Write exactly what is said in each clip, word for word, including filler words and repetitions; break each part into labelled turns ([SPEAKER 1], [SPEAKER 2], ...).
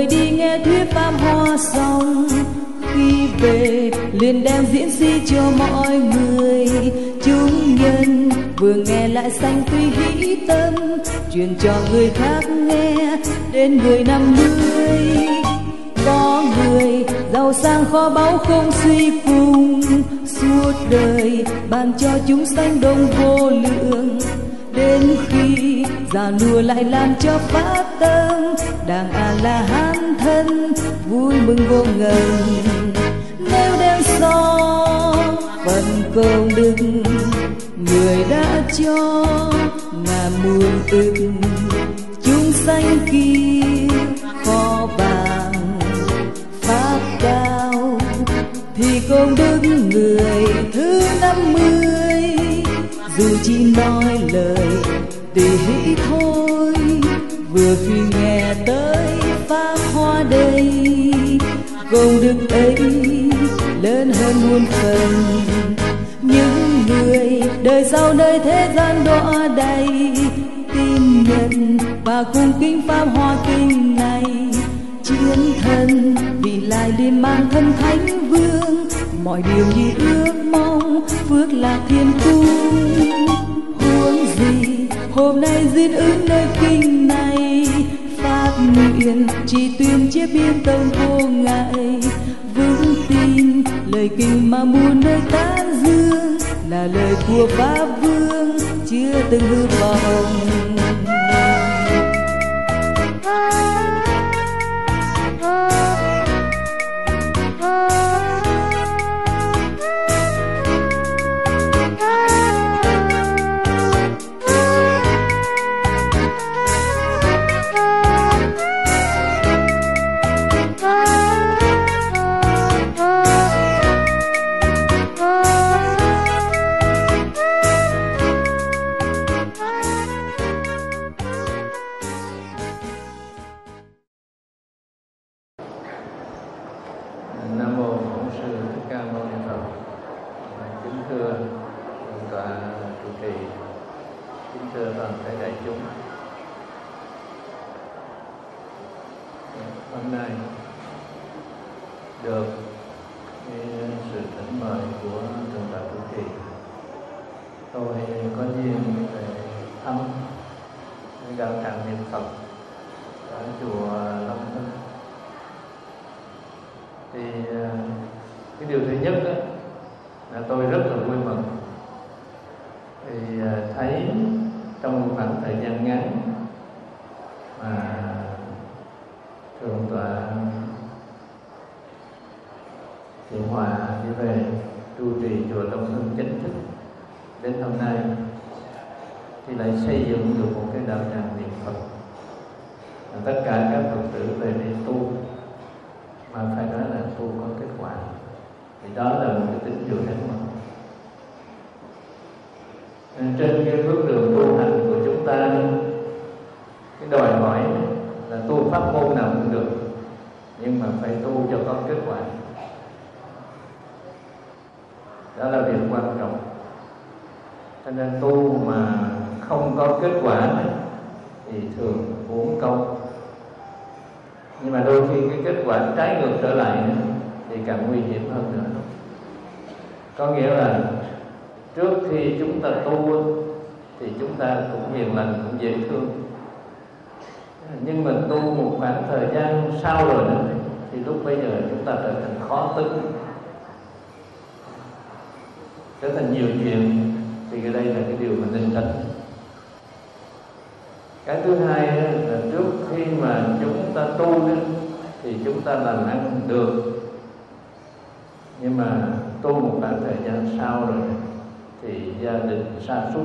[SPEAKER 1] người đi nghe thuyết pháp hoa xong, khi về liền đem diễn di cho mọi người. Chúng nhân vừa nghe lại sanh tuy hỷ tâm, truyền cho người khác nghe đến người năm mươi. Có người giàu sang kho báu không suy phùng, suốt đời ban cho chúng sanh đồng vô lượng. Đến khi già nua lại làm cho phát tâm, đàng a la hán thân vui mừng vô ngần. Nếu đem so phần công đức người đã cho ngàn muôn ức, chúng sanh kia kho vàng pháp cao, thì công đức người thứ năm mươi. Dù chỉ nói lời tùy hỷ thôi, vừa khi nghe tới pháp hoa đây, công đức ấy lớn hơn muôn phần. Những người đời sau nơi thế gian đọa đầy, tin nhận và cung kính pháp hoa kinh này, chiến thân vì lại liền mang thân thánh vương, mọi điều như ước mong phước lạc thiên cung. Huống gì hôm nay duyên ứng nơi kinh này, phát nguyện chỉ tuyên chia biên tâm vô ngại. Vững tin lời kinh mà muôn nơi tán dương, là lời của pháp vương chưa từng hư vọng.
[SPEAKER 2] Nam mô Bổn Sư Thích Ca Mâu Ni Phật. Kính thưa Thượng tọa trụ trì, kính thưa toàn thể đại chúng. Hôm nay được sự thỉnh mời của Thượng tọa trụ trì, tôi có duyên về thăm đạo tràng niệm Phật ở chùa Long Hưng. Thì cái điều thứ nhất đó, là tôi rất là vui mừng thì thấy trong một khoảng thời gian ngắn mà Thượng tọa Thiện Hòa đi về trụ trì chùa Long Hưng chính thức đến hôm nay, thì lại xây dựng được một cái đạo tràng niệm Phật. Tất cả các Phật tử về đây tu, mà phải nói là tu có kết quả, thì đó là một cái tín hiệu đáng mừng. Trên cái bước đường tu hành của chúng ta, cái đòi hỏi là tu pháp môn nào cũng được, nhưng mà phải tu cho có kết quả. Đó là việc quan trọng. Cho nên tu mà không có kết quả thì thường uổng công. Nhưng mà đôi khi cái kết quả trái ngược trở lại thì càng nguy hiểm hơn nữa. Có nghĩa là trước khi chúng ta tu thì chúng ta cũng hiền lành, cũng dễ thương. Nhưng mà tu một khoảng thời gian sau rồi đó, thì lúc bây giờ chúng ta trở thành khó tính, trở thành nhiều chuyện. Thì cái đây là cái điều mà nên tránh. Cái thứ hai là trước khi mà chúng ta tu thì chúng ta làm ăn được, nhưng mà tu một khoảng thời gian sau rồi thì gia đình sa sút,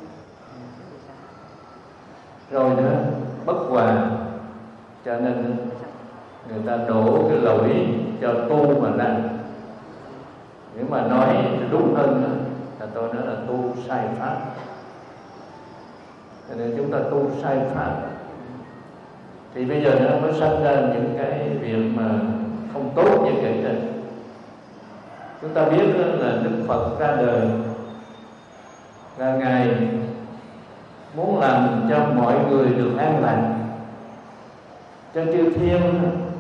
[SPEAKER 2] rồi nữa bất hòa, cho nên người ta đổ cái lỗi cho tu mà ra. Nếu mà nói đúng hơn là tôi nói là tu sai pháp. Cho nên chúng ta tu sai pháp thì bây giờ nó mới sinh ra những cái việc mà không tốt như kể trên. Chúng ta biết là Đức Phật ra đời là Ngài muốn làm cho mọi người được an lành, cho chư thiên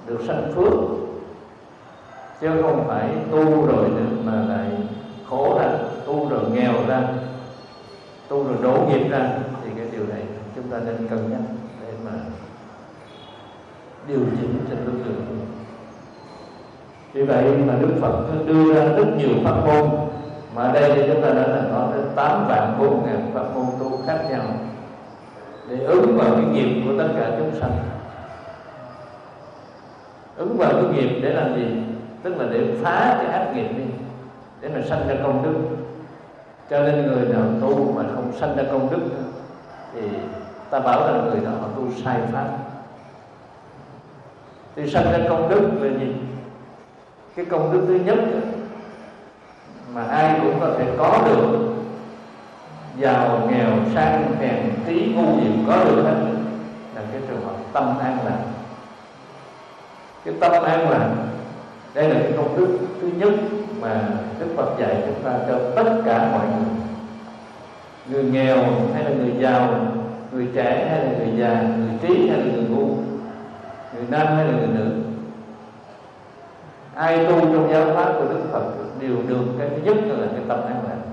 [SPEAKER 2] được sanh phước, chứ không phải tu rồi mà lại khổ ra, tu rồi nghèo ra, tu rồi đổ nghiệp ra. Thì cái điều này chúng ta nên cân nhắc để mà điều chỉnh cho tương lượng. Vì vậy mà Đức Phật đưa ra rất nhiều pháp môn, mà ở đây thì chúng ta đã là có đến tám vạn bốn ngàn pháp môn tu khác nhau để ứng vào cái nghiệp của tất cả chúng sanh. Ứng vào cái nghiệp để làm gì? Tức là để phá cái ác nghiệp đi, để mà sanh ra công đức. Cho nên người nào tu mà không sanh ra công đức thì ta bảo rằng người đó họ tu sai pháp. Thì sanh ra công đức là gì? Cái công đức thứ nhất mà ai cũng có thể có được, giàu nghèo sang hèn trí ngu gì có được hết, là cái trường hợp tâm an lạc. Cái tâm an lạc đây là cái công đức thứ nhất mà Đức Phật dạy chúng ta cho tất cả mọi người, người nghèo hay là người giàu, người trẻ hay là người già, người trí hay là người ngu, người nam hay là người nữ. Ai tu trong giáo pháp của Đức Phật đều được cái thứ nhất là cái tâm an lạc.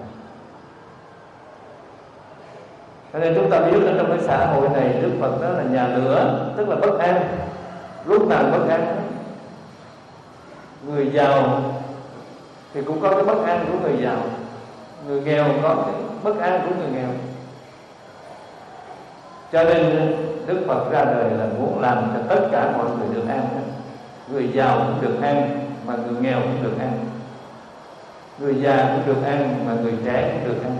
[SPEAKER 2] Cho nên chúng ta biết ở trong cái xã hội này, Đức Phật đó là nhà lửa, tức là bất an, lúc nào bất an. Người giàu thì cũng có cái bất an của người giàu, người nghèo có cái bất an của người nghèo. Cho nên Đức Phật ra đời là muốn làm cho tất cả mọi người được an. Người giàu cũng được an, mà người nghèo cũng được an. Người già cũng được an, mà người trẻ cũng được an.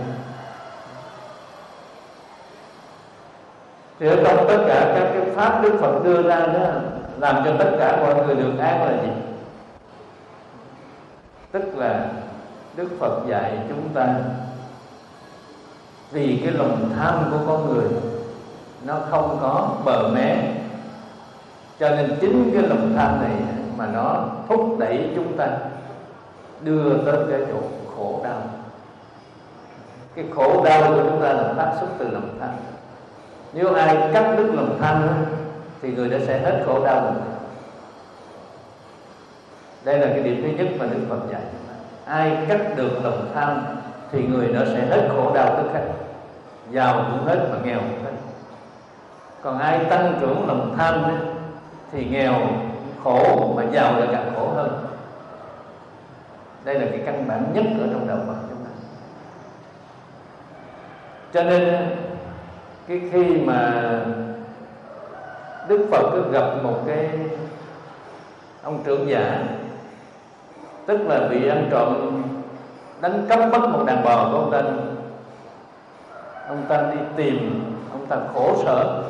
[SPEAKER 2] Thì ở trong tất cả các cái pháp Đức Phật đưa ra đó, làm cho tất cả mọi người được an là gì? Tức là Đức Phật dạy chúng ta vì cái lòng tham của con người nó không có bờ mé, cho nên chính cái lòng tham này mà nó thúc đẩy chúng ta đưa tới cái chỗ khổ đau. Cái khổ đau của chúng ta là phát xuất từ lòng tham. Nếu ai cắt đứt lòng tham thì người đó sẽ hết khổ đau. Đây là cái điểm thứ nhất mà Đức Phật dạy. Ai cắt được lòng tham thì người đó sẽ hết khổ đau tức khắc, giàu cũng hết mà nghèo cũng hết. Còn ai tăng trưởng lòng tham thì nghèo khổ, mà giàu lại càng khổ hơn. Đây là cái căn bản nhất ở trong đạo Phật chúng ta. Cho nên cái khi mà Đức Phật cứ gặp một cái ông trưởng giả, tức là bị ăn trộm đánh cắp mất một đàn bò của ông ta, ông ta đi tìm, ông ta khổ sở,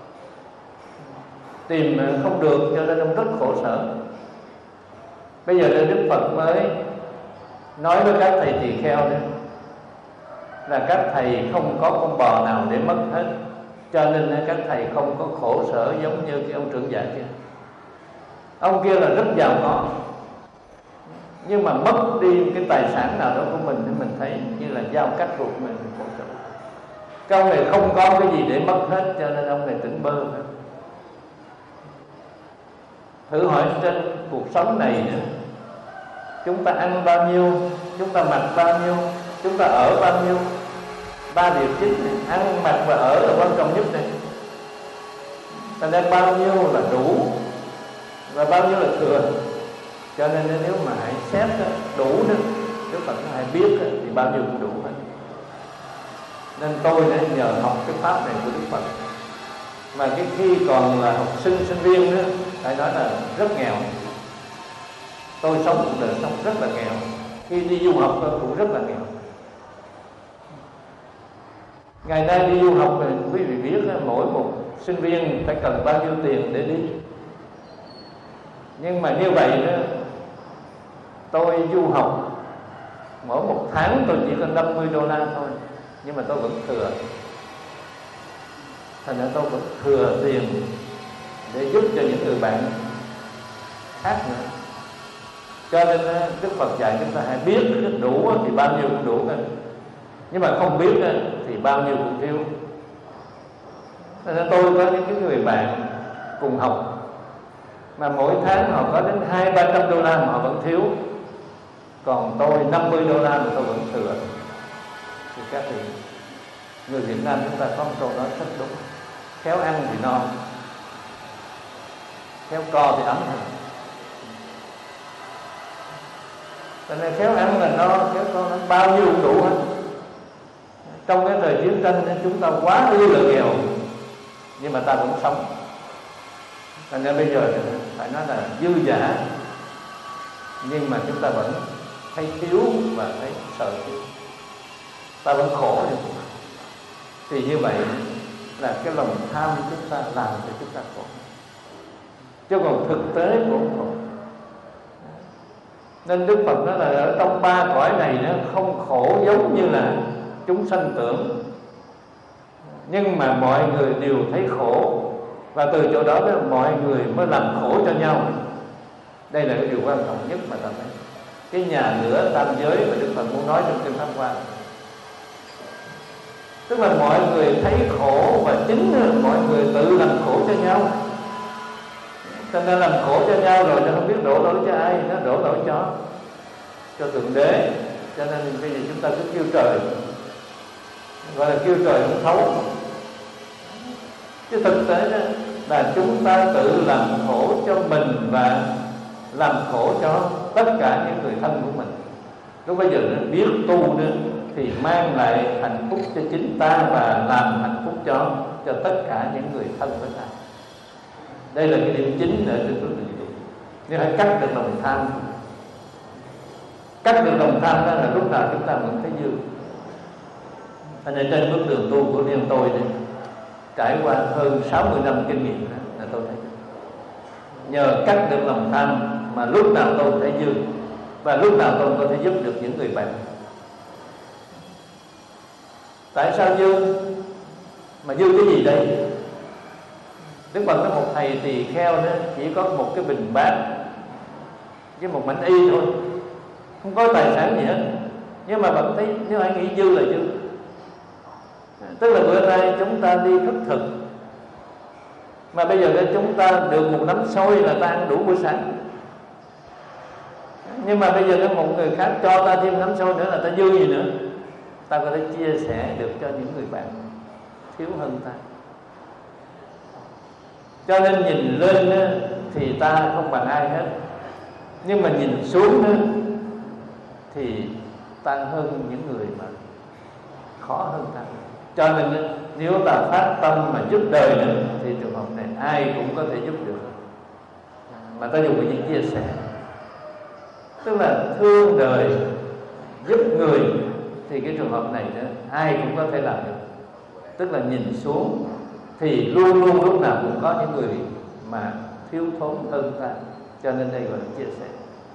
[SPEAKER 2] tìm không được cho nên ông rất khổ sở. Bây giờ Đức Phật mới nói với các thầy tỳ kheo đó là các thầy không có con bò nào để mất hết, cho nên các thầy không có khổ sở giống như cái ông trưởng giả kia. Ông kia là rất giàu có, nhưng mà mất đi cái tài sản nào đó của mình thì mình thấy như là dao cắt ruột mình, khổ sở. Cái ông này không có cái gì để mất hết, cho nên ông này tỉnh bơ hết. Thử hỏi trên cuộc sống này nữa, chúng ta ăn bao nhiêu, chúng ta mặc bao nhiêu, chúng ta ở bao nhiêu? Ba điều chính này, ăn mặc và ở là quan trọng nhất này. Thành ra bao nhiêu là đủ và bao nhiêu là thừa. Cho nên nếu mà hãy xét đủ nữa, Đức Phật hãy biết thì bao nhiêu cũng đủ hết. Nên tôi đã nhờ học cái pháp này của Đức Phật, mà cái khi còn là học sinh sinh viên nữa, phải nói là rất nghèo. Tôi sống một đời sống rất là nghèo. Khi đi du học tôi cũng rất là nghèo. Ngày nay đi du học thì quý vị biết mỗi một sinh viên phải cần bao nhiêu tiền để đi. Nhưng mà như vậy đó, tôi du học mỗi một tháng tôi chỉ có năm mươi đô la thôi, nhưng mà tôi vẫn thừa. Thành ra tôi vẫn thừa tiền để giúp cho những người bạn khác nữa. Cho nên Đức Phật dạy chúng ta hãy biết đủ thì bao nhiêu cũng đủ thôi, nhưng mà không biết thì bao nhiêu cũng thiếu. Nên tôi có những cái người bạn cùng học, mà mỗi tháng họ có đến hai ba trăm đô la mà họ vẫn thiếu, còn tôi năm mươi đô la mà tôi vẫn thừa. Thì các vị, người Việt Nam chúng ta có một câu nói rất đúng: khéo ăn thì no, khéo co thì ấm hơn. Cho nên khéo ăn là no, khéo co nó bao nhiêu cũng đủ hết. Trong cái thời chiến tranh chúng ta quá ư là nghèo, nhưng mà ta vẫn sống. Cho nên bây giờ phải nói là dư dả, nhưng mà chúng ta vẫn thấy thiếu và thấy sợ thiếu, ta vẫn khổ. Thì như vậy là cái lòng tham chúng ta làm cho chúng ta khổ, chứ còn thực tế cũng khổ. Nên Đức Phật nói là ở trong ba cõi này nó không khổ giống như là chúng sanh tưởng, nhưng mà mọi người đều thấy khổ, và từ chỗ đó mọi người mới làm khổ cho nhau. Đây là cái điều quan trọng nhất mà ta thấy. Cái nhà lửa tam giới mà Đức Phật muốn nói trong kinh Pháp Hoa, tức là mọi người thấy khổ và chính mọi người tự làm khổ cho nhau. Cho nên làm khổ cho nhau rồi nó không biết đổ lỗi cho ai, nó đổ lỗi cho cho Thượng Đế. Cho nên bây giờ chúng ta cứ kêu trời, gọi là kêu trời không thấu. Chứ thực tế đó là chúng ta tự làm khổ cho mình và làm khổ cho tất cả những người thân của mình. Lúc bây giờ nó biết tu nữa thì mang lại hạnh phúc cho chính ta và làm hạnh phúc cho cho tất cả những người thân với ta. Đây là cái điểm chính để trên bước đường. Nếu hãy cắt được lòng tham, cắt được lòng tham đó là lúc nào chúng ta vẫn thấy dư. Cho nên trên bước đường tu của riêng tôi đấy, trải qua hơn sáu mươi năm kinh nghiệm đó, là tôi thấy nhờ cắt được lòng tham mà lúc nào tôi thấy dư, và lúc nào tôi có thể giúp được những người bạn. Tại sao dư? Mà dư cái gì đây? Đức Phật nói một thầy tỳ kheo đó chỉ có một cái bình bát với một mảnh y thôi, không có tài sản gì hết. Nhưng mà bạn thấy nếu ai nghĩ dư là dư, tức là bữa nay chúng ta đi khất thực, mà bây giờ chúng ta được một nắm xôi là ta ăn đủ buổi sáng. Nhưng mà bây giờ có một người khác cho ta thêm nắm xôi nữa là ta dư gì nữa? Ta có thể chia sẻ được cho những người bạn thiếu hơn ta. Cho nên nhìn lên thì ta không bằng ai hết, nhưng mà nhìn xuống thì ta hơn những người mà khó hơn ta. Cho nên nếu ta phát tâm mà giúp đời nữa thì trường hợp này ai cũng có thể giúp được, mà ta dùng cái gì chia sẻ, tức là thương đời giúp người, thì cái trường hợp này đó ai cũng có thể làm được. Tức là nhìn xuống thì luôn luôn lúc nào cũng có những người mà thiếu thốn hơn ta, cho nên đây gọi là chia sẻ.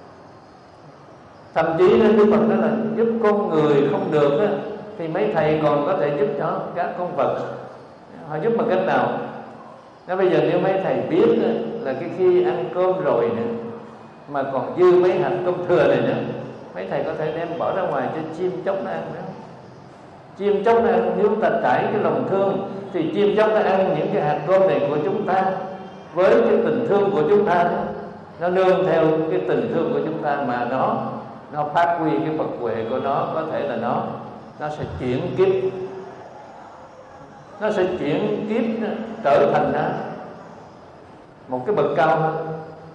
[SPEAKER 2] Thậm chí nên Đức Phật nói là giúp con người không được á, thì mấy thầy còn có thể giúp cho các con vật. Họ giúp bằng cách nào? Nói bây giờ nếu mấy thầy biết á, là cái khi ăn cơm rồi nữa mà còn dư mấy hạt cơm thừa này nữa, mấy thầy có thể đem bỏ ra ngoài cho chim chóc nó ăn nữa. Chim chóc nó ăn, nếu ta trải cái lòng thương thì chim chóc nó ăn những cái hạt cơm này của chúng ta với cái tình thương của chúng ta đó. Nó nương theo cái tình thương của chúng ta mà nó nó phát huy cái Phật huệ của nó, có thể là nó nó sẽ chuyển kiếp, nó sẽ chuyển kiếp trở thành nó một cái bậc cao hơn.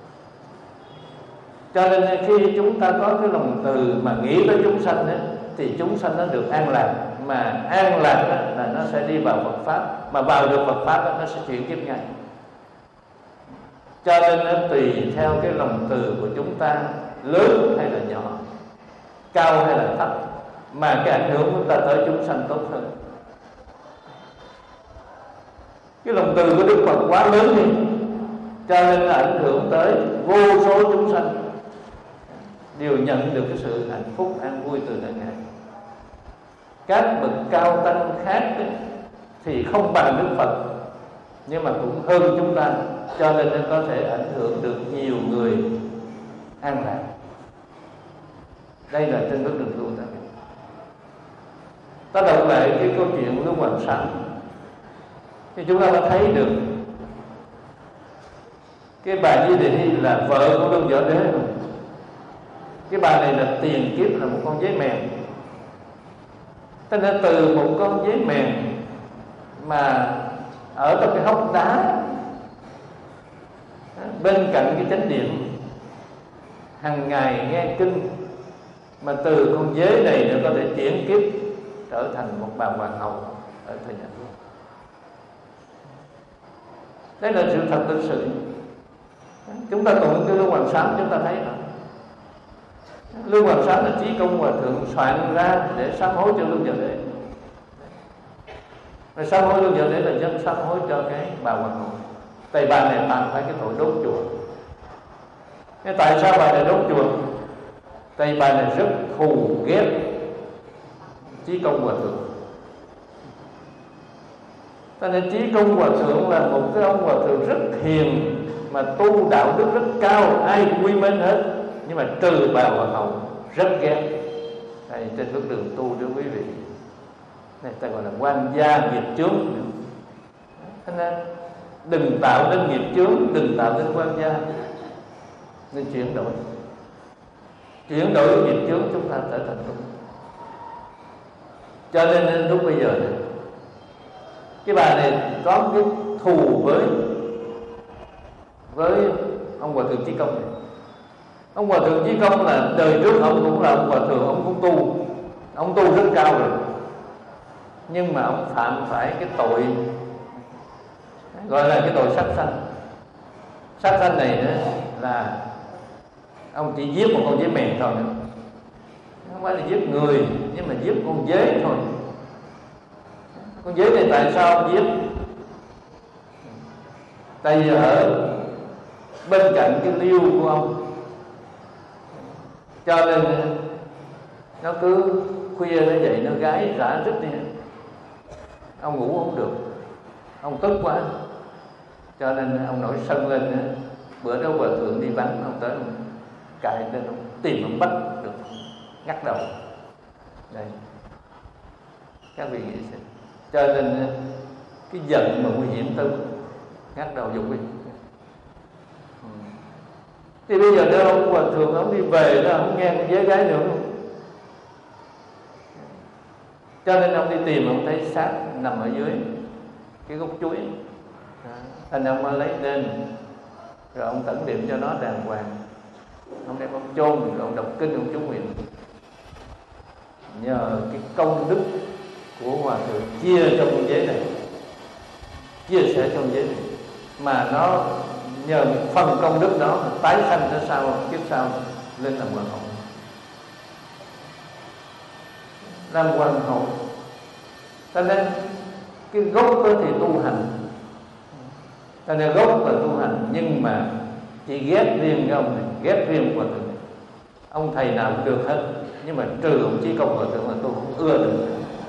[SPEAKER 2] Cho nên khi chúng ta có cái lòng từ mà nghĩ tới chúng sanh đó, thì chúng sanh nó được an lạc, mà an lạc đó, là nó sẽ đi vào Phật pháp, mà vào được Phật pháp đó, nó sẽ chuyển kiếp ngay. Cho nên nó tùy theo cái lòng từ của chúng ta lớn hay là nhỏ, cao hay là thấp, mà cái ảnh hưởng của chúng ta tới chúng sanh tốt hơn. Cái lòng từ của Đức Phật quá lớn đi, cho nên là ảnh hưởng tới vô số chúng sanh đều nhận được cái sự hạnh phúc an vui từ nơi Ngài. Các bậc cao tăng khác ấy, thì không bằng Đức Phật, nhưng mà cũng hơn chúng ta, cho nên nó có thể ảnh hưởng được nhiều người an lạc. Đây là trên bước đường tu ta. Ta đọc lại cái câu chuyện Lưu Hoàng Sám thì chúng ta đã thấy được Cái bà Như Đề Thi là vợ của Lưu Võ Đế rồi. Cái bà này là tiền kiếp là một con dế mèn. Cho nên từ một con dế mèn mà ở trong cái hốc đá bên cạnh cái chánh điện, hàng ngày nghe kinh, mà từ con dế này nó có thể chuyển kiếp trở thành một bà hoàng hậu ở thời nhà Vương. Đây là sự thật lịch sử. Chúng ta tụng cái Lưu Hoàng Sám, chúng ta thấy rồi. Lưu Hoàng Sám là Chí Công Hòa Thượng soạn ra để sám hối cho Lưu Võ Đế. Rồi sám hối Lưu Võ Đế là dân sám hối cho cái bà hoàng hậu. Tại bà này phạm phải cái tội đốt chùa. Thế tại sao bà này đốt chùa? Tại bà này rất thù ghét Chí Công Hòa Thượng. Cho nên Chí Công Hòa Thượng là một cái ông hòa thượng rất hiền, mà tu đạo đức rất cao, ai quý mến hết. Nhưng mà trừ bà hoàng hậu rất ghét. Đây trên bước đường tu đưa quý vị, này ta gọi là quan gia nghiệp chướng. Cho nên đừng tạo nên nghiệp chướng, đừng tạo nên quan gia, nên chuyển đổi chuyển đổi nghiệp chướng chúng ta trở thành công. Cho nên lúc bây giờ này, cái bà này có cái thù với với ông Hòa Thượng Chí Công này. Ông Hòa Thượng Chí Công là đời trước ông cũng là ông hòa thượng, ông cũng tu, ông tu rất cao rồi, nhưng mà ông phạm phải cái tội gọi là cái tội sát sanh. Sát sanh này là ông chỉ giết một con dế mèn thôi, không phải là giết người, nhưng mà giết con dế thôi. Con dế này tại sao ông giết? Tại vì ở bên cạnh cái liêu của ông, cho nên nó cứ khuya nó dậy nó gái rã rít đi. Ông ngủ không được, ông tức quá, cho nên ông nổi sân lên. Bữa đó hòa thượng đi vắng, ông tới ông cài lên, ông tìm ông bắt được, ngắt đầu. Đây, các vị nghĩ xem. Cho nên cái giận mà nguy hiểm tới ngắt đầu dục đi. Thì bây giờ nếu ông hòa thượng ông đi về đó, ông nghe con dế gái nữa luôn. Cho nên ông đi tìm, ông thấy xác nằm ở dưới cái gốc chuối. Thành ông mới lấy lên, rồi ông tẩn niệm cho nó đàng hoàng. Ông đem ông chôn, rồi ông đọc kinh, ông chú nguyện. Nhờ cái công đức của hòa thượng chia cho con dế này, chia sẻ cho con dế này, mà nó nhờ phần công đức đó mà tái sanh ra sau, kiếp sau lên làm hoàng hậu. Làm hoàng hậu. Cho nên cái gốc đó thì tu hành, cho nên gốc là tu hành, nhưng mà chỉ ghét riêng cái ông này, ghét riêng hòa thượng này. Ông thầy nào cũng được hết, nhưng mà trừ ông Chí Công hòa thượng là tôi không ưa được.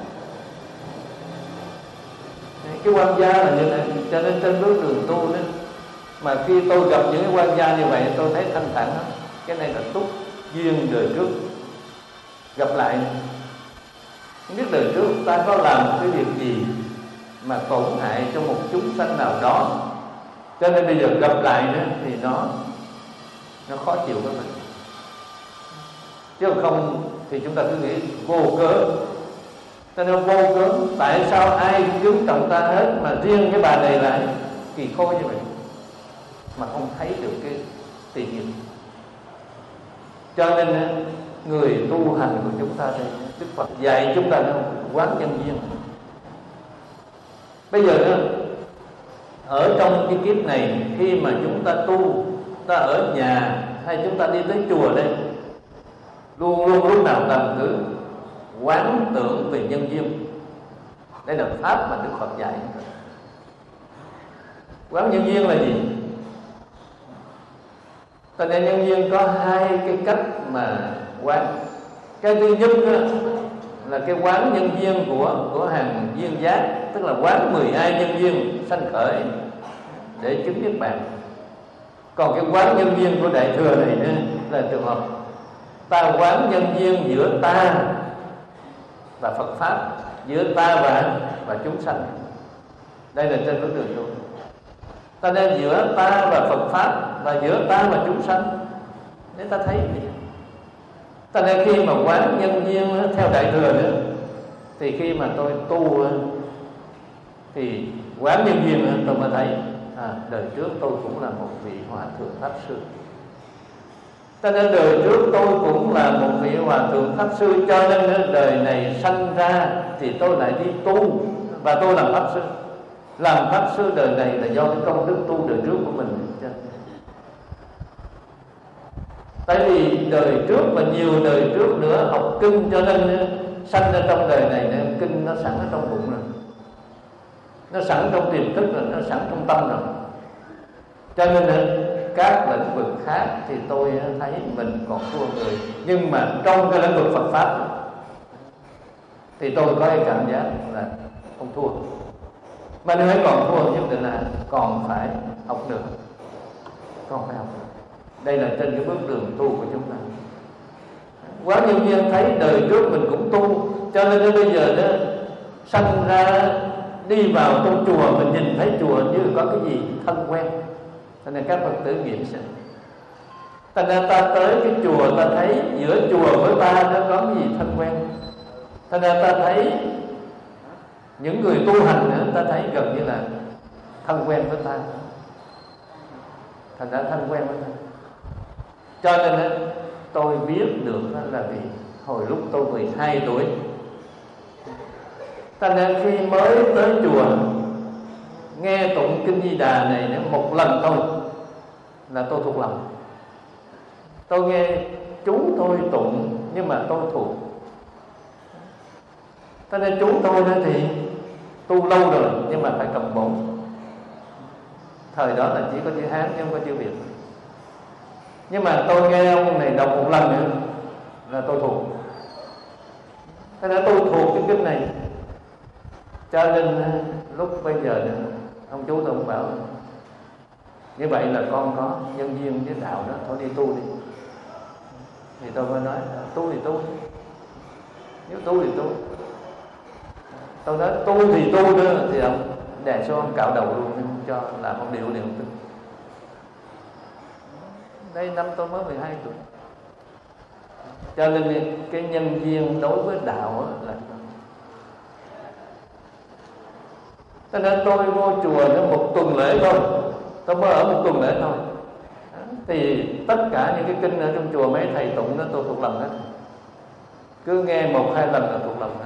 [SPEAKER 2] Cái quan gia là như thế. Cho nên trên bước đường tu đó, mà khi tôi gặp những cái quan gia như vậy, tôi thấy thanh thản lắm. Cái này là túc duyên đời trước gặp lại. Không biết đời trước ta có làm cái việc gì mà tổn hại cho một chúng sanh nào đó, cho nên bây giờ gặp lại đó thì nó nó khó chịu với mình. Chứ không thì chúng ta cứ nghĩ vô cớ. Cho nên vô cớ, tại sao ai cũng cứu trọng ta hết, mà riêng cái bà này lại kỳ khôi như vậy, mà không thấy được cái tiền nhiệm. Cho nên người tu hành của chúng ta đây, Đức Phật dạy chúng ta đâu quán nhân duyên. Bây giờ đó, ở trong cái kiếp này, khi mà chúng ta tu, ta ở nhà hay chúng ta đi tới chùa đây, luôn luôn lúc nào ta cứ quán tưởng về nhân duyên. Đây là pháp mà Đức Phật dạy. Quán nhân duyên là gì? Cho nên nhân duyên có hai cái cách mà quán. Cái thứ nhất đó, là cái quán nhân duyên của của hàng duyên giác, tức là quán mười hai nhân duyên sanh khởi để chứng niết bàn. Còn cái quán nhân duyên của Đại Thừa này đó, là trường hợp ta quán nhân duyên giữa ta và Phật pháp, giữa ta và và chúng sanh. Đây là trên bước đường tu. Ta nên giữa ta và Phật Pháp, và giữa ta và chúng sanh, để ta thấy gì. Ta nên khi mà quán nhân duyên theo Đại Thừa nữa, thì khi mà tôi tu thì quán nhân duyên tôi mới thấy à, đời trước tôi cũng là một vị Hòa Thượng Pháp Sư. Cho nên đời trước tôi cũng là một vị Hòa Thượng Pháp Sư, cho nên đời này sanh ra thì tôi lại đi tu, và tôi làm Pháp Sư. Làm Pháp Sư đời này là do cái công đức tu đời trước của mình. Tại vì đời trước và nhiều đời trước nữa học kinh, cho nên sanh ra trong đời này nên kinh nó sẵn ở trong bụng rồi, nó sẵn trong tiềm thức rồi, nó sẵn trong tâm rồi. Cho nên các lĩnh vực khác thì tôi thấy mình còn thua người, nhưng mà trong cái lĩnh vực Phật Pháp thì tôi có cái cảm giác là không thua. Mà nếu còn thua nhất định là còn phải học nữa, còn phải học nữa. Đây là trên cái bước đường tu của chúng ta. Quá nhân duyên thấy đời trước mình cũng tu, cho nên đến bây giờ đó sanh ra đi vào trong chùa, mình nhìn thấy chùa như có cái gì thân quen. Cho nên các Phật tử nghiệm xem. Thành ra ta tới cái chùa, ta thấy giữa chùa với ta nó có cái gì thân quen. Thành ra ta thấy những người tu hành nữa, ta thấy gần như là thân quen với ta. Thành ra thân quen với ta. Cho nên tôi biết được là vì hồi lúc tôi mười hai tuổi, thành ra khi mới tới chùa nghe tụng kinh Di Đà này một lần thôi là tôi thuộc lòng. Tôi nghe chú tôi tụng nhưng mà tôi thuộc. Cho nên chú tôi đó thì tu lâu rồi nhưng mà phải cầm bổn. Thời đó là chỉ có chữ Hán chứ không có chữ Việt. Nhưng mà tôi nghe ông này đọc một lần nữa là tôi thuộc. Thế nên tôi thuộc cái kinh này. Cho nên lúc bây giờ ông chú tôi cũng bảo như vậy là con có nhân duyên với đạo đó, thôi đi tu đi. Thì tôi mới nói tu thì tu, nếu tu thì tu. Tôi nói tu thì tu nữa, thì ông đè xuống ông cạo đầu luôn, cho làm ông điệu niệm kinh. Đây năm tôi mới mười hai tuổi. Cho nên cái nhân duyên đối với đạo là, cho nên tôi vô chùa nó một tuần lễ thôi, tôi mới ở một tuần lễ thôi, thì tất cả những cái kinh ở trong chùa mấy thầy tụng đó tôi thuộc lòng hết. Cứ nghe một hai lần là thuộc lòng hết.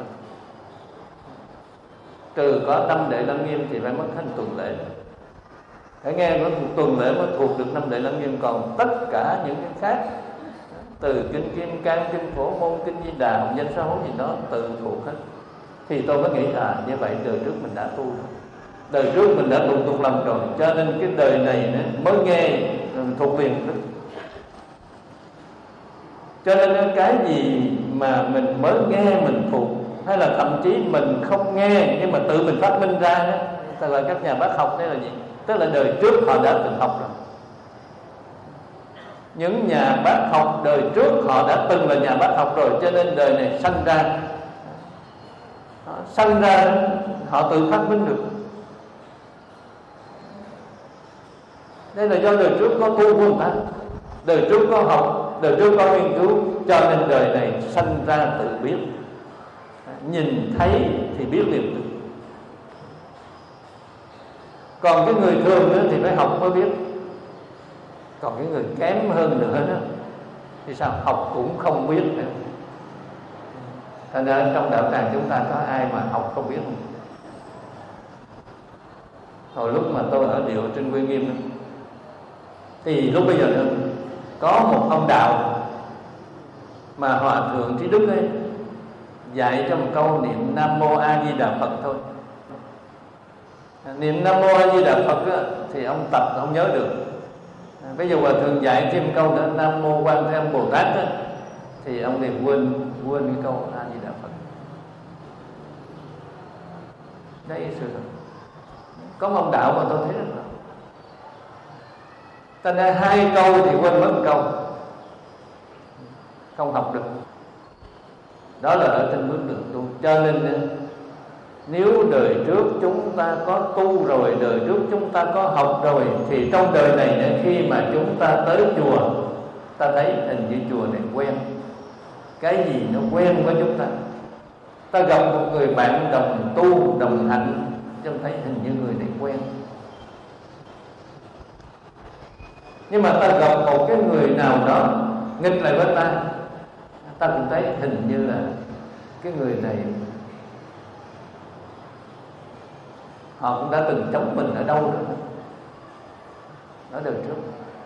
[SPEAKER 2] Trừ có năm Đệ Lăng Nghiêm thì phải mất hết tuần lễ. Phải nghe có một tuần lễ mới thuộc được năm Đệ Lăng Nghiêm. Còn tất cả những cái khác, từ kinh Kim Cang, kinh Phổ Môn, kinh Di Đà, Hồng Danh Sa Hối gì đó tự thuộc hết. Thì tôi mới nghĩ à như vậy đời trước mình đã tu rồi, đời trước mình đã tu thuộc lòng rồi, cho nên cái đời này mới nghe thuộc liền. Cho nên cái gì mà mình mới nghe mình thuộc, hay là thậm chí mình không nghe nhưng mà tự mình phát minh ra đó, tức là các nhà bác học đây là gì? Tức là đời trước họ đã từng học rồi. Những nhà bác học đời trước họ đã từng là nhà bác học rồi, cho nên đời này sanh ra sanh ra họ tự phát minh được. Đây là do đời trước có tu của người ta, đời trước có học, đời trước có nghiên cứu, cho nên đời này sanh ra tự biết. Nhìn thấy thì biết liền được. Còn cái người thường nữa thì phải học mới biết. Còn cái người kém hơn nữa đó thì sao? Học cũng không biết nữa. Thành ra trong đạo tràng chúng ta có ai mà học không biết không? Hồi lúc mà tôi ở điệu trên Quy Nghiêm thì lúc bây giờ có một ông đạo mà Hòa Thượng Trí Đức ấy dạy cho một câu niệm Nam Mô A Di Đà Phật thôi. Niệm Nam Mô A Di Đà Phật đó, thì ông tập không nhớ được. Bây giờ Hòa Thượng dạy thêm câu nữa Nam Mô Quan Thế Âm Bồ Tát đó, thì ông liền quên quên cái câu A Di Đà Phật. Đây là sự thật. Có mong đạo mà tôi thấy rất là. Ta nói hai câu thì quên mất một câu, không học được. Đó là ở trên bước đường tu. Cho nên Nếu đời trước chúng ta có tu rồi, đời trước chúng ta có học rồi, thì trong đời này nữa, khi mà chúng ta tới chùa, ta thấy hình như chùa này quen, cái gì nó quen với chúng ta. Ta gặp một người bạn đồng tu, đồng hạnh, chúng thấy hình như người này quen. Nhưng mà ta gặp một cái người nào đó nghịch lại với ta, ta cũng thấy hình như là cái người này họ cũng đã từng chống mình ở đâu rồi, ở đời trước.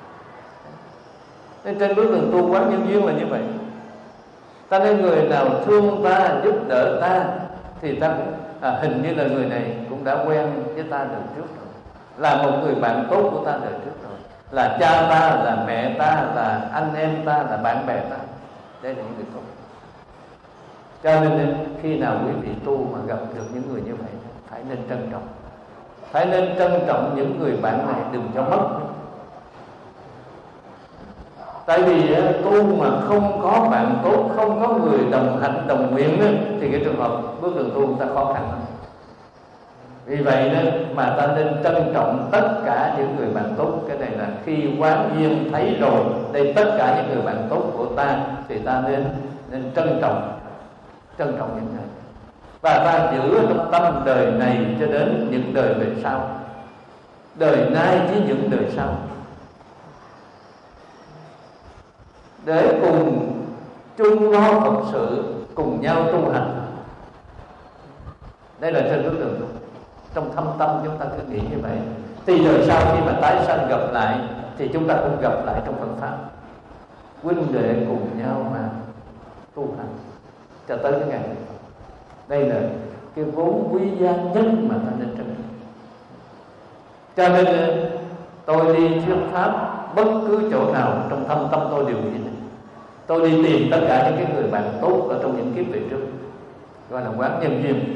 [SPEAKER 2] Nên trên bước đường tu quán nhân duyên là như vậy. Ta thấy người nào thương ta, giúp đỡ ta, thì ta cũng à, hình như là người này cũng đã quen với ta đời trước rồi, là một người bạn tốt của ta đời trước rồi, là cha ta, là mẹ ta, là anh em ta, là bạn bè ta. Đây là những người tốt. Cho nên khi nào quý vị tu mà gặp được những người như vậy, phải nên trân trọng, phải nên trân trọng những người bạn này, đừng cho mất. Tại vì tu mà không có bạn tốt, không có người đồng hạnh đồng nguyện, thì cái trường hợp bước đường tu ta khó khăn lắm. Vì vậy nên mà ta nên trân trọng tất cả những người bạn tốt. Cái này là khi quán duyên thấy rồi, đây tất cả những người bạn tốt của ta, thì ta nên nên trân trọng, trân trọng những người, và ta giữ trong tâm đời này cho đến những đời về sau, đời nay với những đời sau, để cùng chung lo Phật sự, cùng nhau tu hành. Đây là trên bước đường tu. Trong thâm tâm chúng ta cứ nghĩ như vậy, thì đời sau khi mà tái sanh gặp lại, thì chúng ta cũng gặp lại trong Phật pháp, huynh đệ cùng nhau mà tu hành cho tới cái ngày này. Đây là cái vốn quý giá nhất mà ta nên trân trọng. Cho nên tôi đi thuyết pháp bất cứ chỗ nào, trong thâm tâm tôi đều nghĩ này. Tôi đi tìm tất cả những cái người bạn tốt ở trong những kiếp về trước, gọi là quán nhân duyên.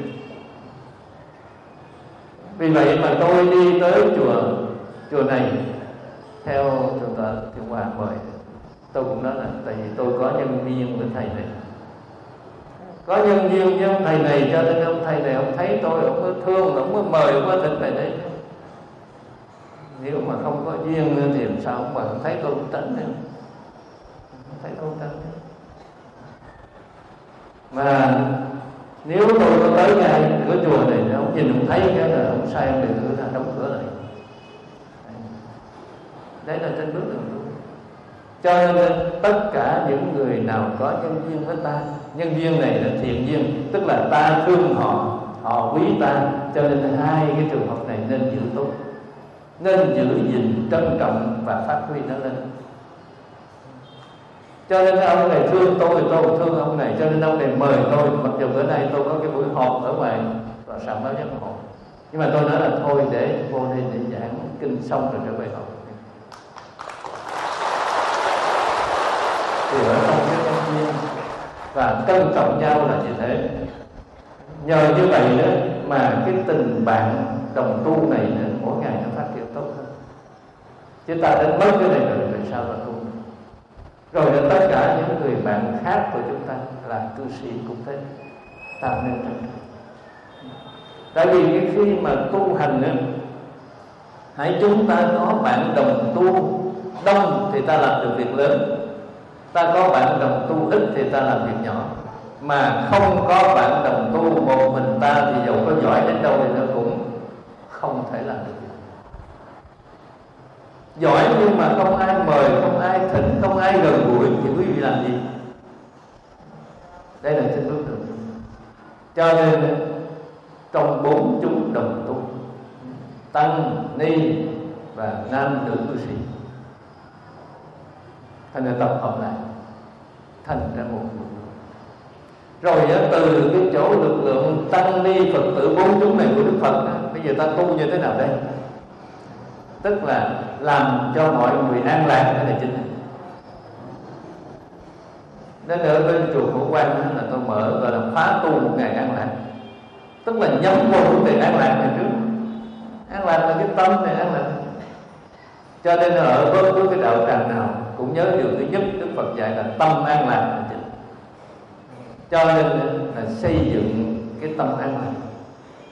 [SPEAKER 2] Vì vậy mà tôi đi tới chùa chùa này theo Thượng tọa Thiện Hòa mời, tôi cũng nói là tại vì tôi có nhân duyên với thầy này, có nhân duyên với ông thầy này, cho nên ông thầy này ông thấy tôi, ông mới thương, ông mới mời, ông mới thỉnh về đây. Nếu mà không có duyên thì làm sao mà không thấy tôi cũng tránh nữa, không thấy tôi cũng tránh nữa. Mà nếu tôi có tới ngay cửa chùa này, ông nhìn ông thấy cái là ông sai, ông đừng cửa ra đóng cửa lại. Đấy là trên bước đường tu. Cho nên tất cả những người nào có nhân duyên với ta, nhân duyên này là thiện duyên, tức là ta thương họ, họ quý ta, cho nên hai cái trường hợp này nên giữ tốt, nên giữ gìn, trân trọng và phát huy nó lên. Cho nên ông này thương tôi, tôi thương ông này, cho nên ông này mời tôi. Mặc dù bữa nay tôi có cái buổi họp ở ngoài tòa soạn báo giác ngộ, nhưng mà tôi nói là thôi để vô đây để giảng kinh xong rồi trở về họp. Thì ở trong cái nhân duyên và trân trọng nhau là như thế. Nhờ như vậy đó mà cái tình bạn đồng tu này nữa, mỗi ngày nó phát triển tốt hơn. Chứ ta đến mất cái này rồi về sau là tu. Rồi đến tất cả những người bạn khác của chúng ta là cư sĩ cũng thế, ta nên trân trọng. Tại vì cái khi mà tu hành nữa, hãy chúng ta có bạn đồng tu đông thì ta làm được việc lớn, ta có bạn đồng tu ít thì ta làm việc nhỏ. Mà không có bạn đồng tu, một mình ta thì dẫu có giỏi đến đâu thì nó cũng không thể làm được việc. Giỏi nhưng mà không ai mời, không ai thỉnh, không ai gần gũi thì quý vị làm gì? Đây là trên bước đường. Cho nên trong bốn chúng đồng tu, tăng, ni và nam nữ cư sĩ, thành ra tập hợp lại thành ra một lực. Rồi từ cái chỗ lực lượng tăng ni Phật tử bốn chúng này của Đức Phật, bây giờ ta tu như thế nào đây? Tức là làm cho mọi người an lạc, cái này chính. Nên ở bên chùa Phổ Quang là tôi mở gọi là phá tu một ngày an lạc, tức là nhắm vô vấn đề an lạc này trước. An lạc là cái tâm này an lạc. Cho nên ở bất cứ cái đạo tràng nào cũng nhớ điều thứ nhất Đức Phật dạy là tâm an lạc là chính. Cho nên là xây dựng cái tâm an lạc.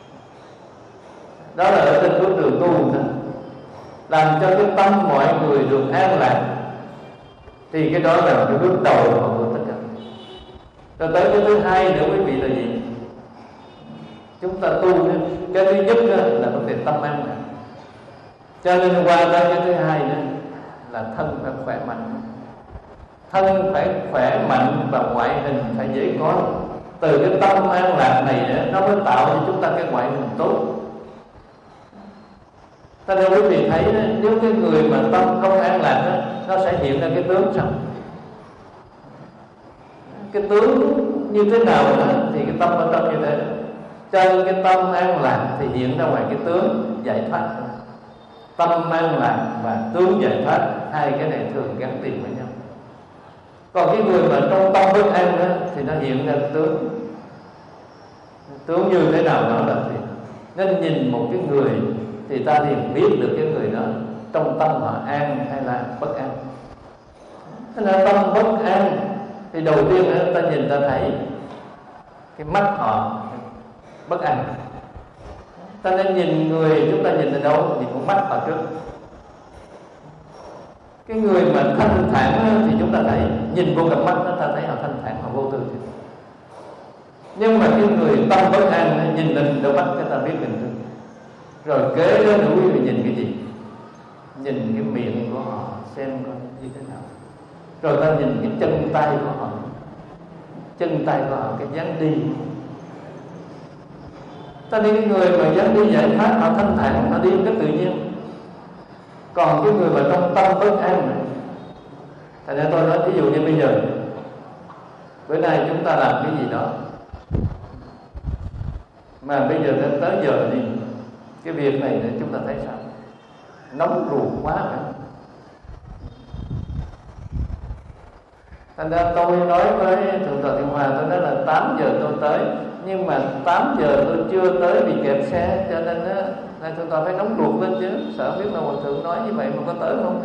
[SPEAKER 2] đó là ở trên con đường tu đó, làm cho cái tâm mọi người được an lạc, thì cái đó là cái bước đầu của tất cả. Rồi tới cái thứ hai nữa quý vị là gì? Chúng ta tu cái thứ nhất là vấn đề tâm an lạc. Cho nên qua tới cái thứ hai nữa là thân phải khỏe mạnh. Thân phải khỏe mạnh và ngoại hình phải dễ có. Từ cái tâm an lạc này nó mới tạo cho chúng ta cái ngoại hình tốt. Cho nên quý vị thấy nếu cái người mà tâm không an lạc nó sẽ hiện ra cái tướng sao? Cái tướng như thế nào đó, thì cái tâm ở trong như thế. Cho nên cái tâm an lạc thì hiện ra ngoài cái tướng giải thoát. Tâm an lạc và tướng giải thoát, hai cái này thường gắn liền với nhau. Còn cái người mà trong tâm bất an đó, thì nó hiện ra tướng. Tướng như thế nào đó là gì? Nên nhìn một cái người thì ta liền biết được cái người đó trong tâm họ an hay là bất an. Thế là tâm bất an thì đầu tiên ta nhìn ta thấy cái mắt họ bất an. Ta nên nhìn người, chúng ta nhìn ở đâu? Nhìn con mắt họ trước. Cái người mà thanh thản thì chúng ta thấy, nhìn vô cặp mắt đó ta thấy họ thanh thản, họ vô tư. Nhưng mà cái người tâm bất an nhìn lên đôi mắt cái ta biết mình thương. Rồi kế đó nữa quý vị nhìn cái gì? Nhìn cái miệng của họ xem coi như thế nào. Rồi ta nhìn cái chân tay của họ, chân tay của họ, cái dáng đi. Ta đi cái người mà dáng đi giải thoát, họ thanh thản, họ đi một cách tự nhiên. Còn cái người mà trong tâm bất an này, thành ra tôi nói ví dụ như bây giờ, bữa nay chúng ta làm cái gì đó mà bây giờ đến tới giờ đi, cái việc này để chúng ta thấy sao? Nóng ruột quá hả? Thành ra tôi nói với Thượng tọa Thiện Hòa, tôi nói là tám giờ tôi tới, nhưng mà tám giờ tôi chưa tới vì kẹt xe, cho nên á, này Thượng tọa phải nóng ruột lên chứ, sợ biết là Hòa thượng nói như vậy mà có tới không?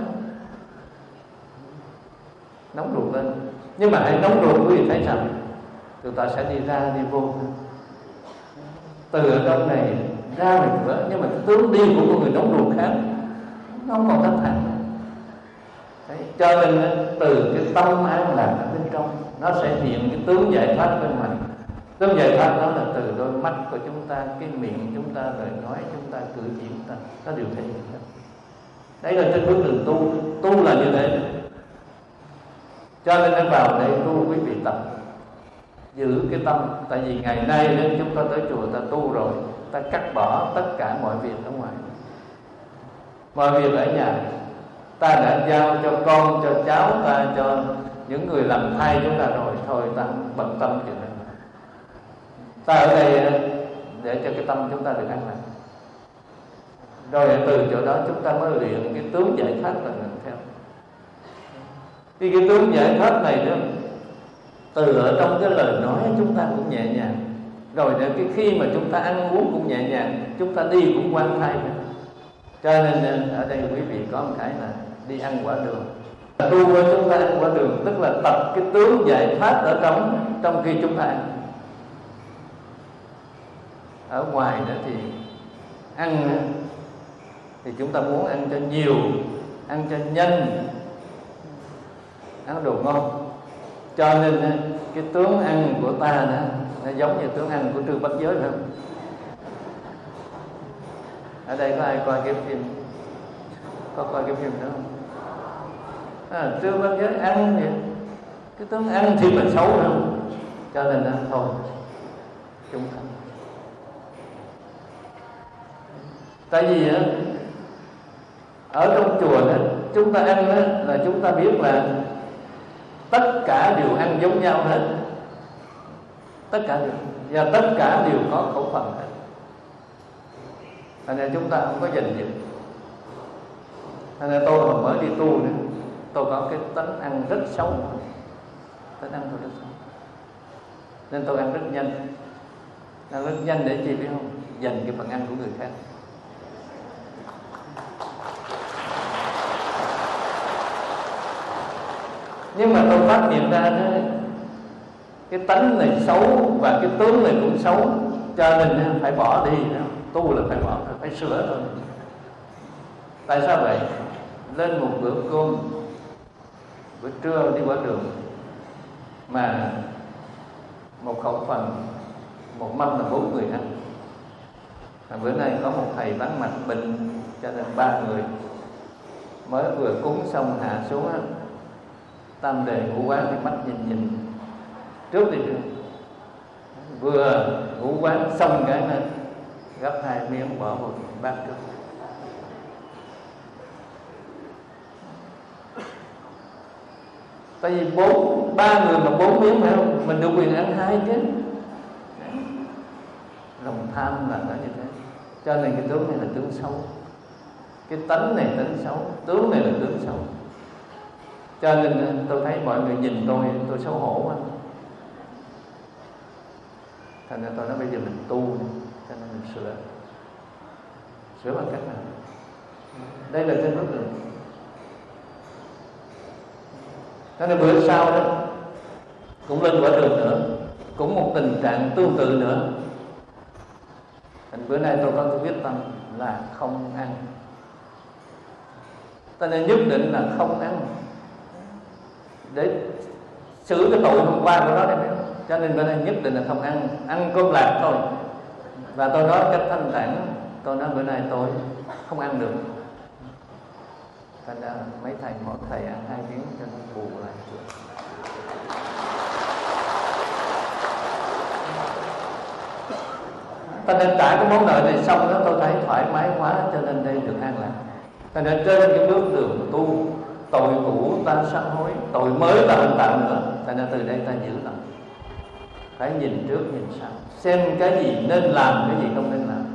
[SPEAKER 2] Nóng ruột lên, nhưng mà hãy nóng ruột quý vị thấy sao? Thượng tọa sẽ đi ra đi vô, từ ở trong này ra ngoài cửa, nhưng mà cái tướng đi của một người nóng ruột khác, nó không còn thanh thản. Đấy, cho nên từ cái tâm an lạc ở bên trong, nó sẽ hiện cái tướng giải thoát bên ngoài. Tướng giải thoát đó là từ đôi mắt của chúng ta, cái miệng chúng ta, lời nói chúng ta, cử chỉ chúng ta, nó đều thể hiện hết. Đấy là trên bước đường tu, tu là như thế. Cho nên nó vào đây tu quý vị tập giữ cái tâm. Tại vì ngày nay nên chúng ta tới chùa ta tu rồi, ta cắt bỏ tất cả mọi việc ở ngoài, mọi việc ở nhà ta đã giao cho con, cho cháu ta, cho những người làm thay chúng ta rồi, thôi ta bận tâm chuyện này. Ta ở đây để cho cái tâm chúng ta được an lạc. Rồi từ chỗ đó chúng ta mới luyện cái tướng giải thoát là mình theo. Thì cái tướng giải thoát này đó, từ ở trong cái lời nói chúng ta cũng nhẹ nhàng. Rồi để cái khi mà chúng ta ăn uống cũng nhẹ nhàng, chúng ta đi cũng quan thai. Cho nên ở đây quý vị có một cái là đi ăn quả đường. Tu với chúng ta ăn quả đường, tức là tập cái tướng giải thoát ở trong trong khi chúng ta ăn. Ở ngoài nữa thì ăn thì chúng ta muốn ăn cho nhiều, ăn cho nhanh, ăn đồ ngon. Cho nên cái tướng ăn của ta đó, nó giống như tướng ăn của Trư Bát Giới nữa. Ở đây có ai coi cái phim, có coi cái phim đó không? À, Trư Bát Giới ăn vậy, cái tướng ăn thì mà xấu không? Cho nên là thôi chúng ta. Tại vì á, ở trong chùa đó, chúng ta ăn đó, là chúng ta biết là tất cả đều ăn giống nhau hết, tất cả đều, và tất cả đều có khẩu phần hết. Thành ra chúng ta không có giành giật. Thành ra tôi hồi mới đi tu nữa, tôi có cái tánh ăn rất xấu, tánh ăn tôi rất xấu, nên tôi ăn rất nhanh. Ăn rất nhanh để chi biết không? Dành cái phần ăn của người khác. Nhưng mà tôi phát hiện ra đó, cái tánh này xấu và cái tướng này cũng xấu, cho nên phải bỏ đi. tu là phải bỏ, phải sửa thôi. Tại sao vậy? Lên một bữa cơm bữa trưa đi qua đường mà một khẩu phần, một mâm là bốn người ăn. Và bữa nay có một thầy vắng mặt bệnh cho nên ba người, mới vừa cúng xong hạ xuống á, tam đề ngũ quán thì mắt nhìn nhìn trước đi trước, vừa ngũ quán xong cái nên gấp hai miếng bỏ vào bát trước. Tại vì bốn ba người mà bốn miếng phải không? Mình được quyền ăn hai chứ. Lòng tham là nó như thế. Cho nên cái tướng này là tướng xấu, cái tánh này tánh xấu, tướng này là tướng xấu. Cho nên tôi thấy mọi người nhìn tôi, tôi xấu hổ quá. Thành ra tôi nói bây giờ mình tu, cho nên mình sửa. Sửa bằng cách nào? Đây là trên bước đường. Cho nên bữa sau đó cũng lên quả đường nữa, cũng một tình trạng tương tự nữa. Thành bữa nay tôi có cái quyết tâm là không ăn. Cho nên nhất định là không ăn để xử cái tội hôm qua của nó đấy. Cho nên bữa nay nhất định là không ăn, ăn cơm lạc thôi. Và tôi nói cách thanh thản, tôi nói bữa nay tôi không ăn được. Thành ra mấy thầy mỗi thầy ăn hai miếng cho nó bù lại. Cho nên trả cái món nợ này xong đó tôi thấy thoải mái quá, cho nên đây được an lạc. Cho nên trên cái bước đường tu, tội cũ ta sám hối, tội mới ta không tạo nữa. Cho nên từ đây ta giữ lòng, phải nhìn trước nhìn sau, xem cái gì nên làm, cái gì không nên làm.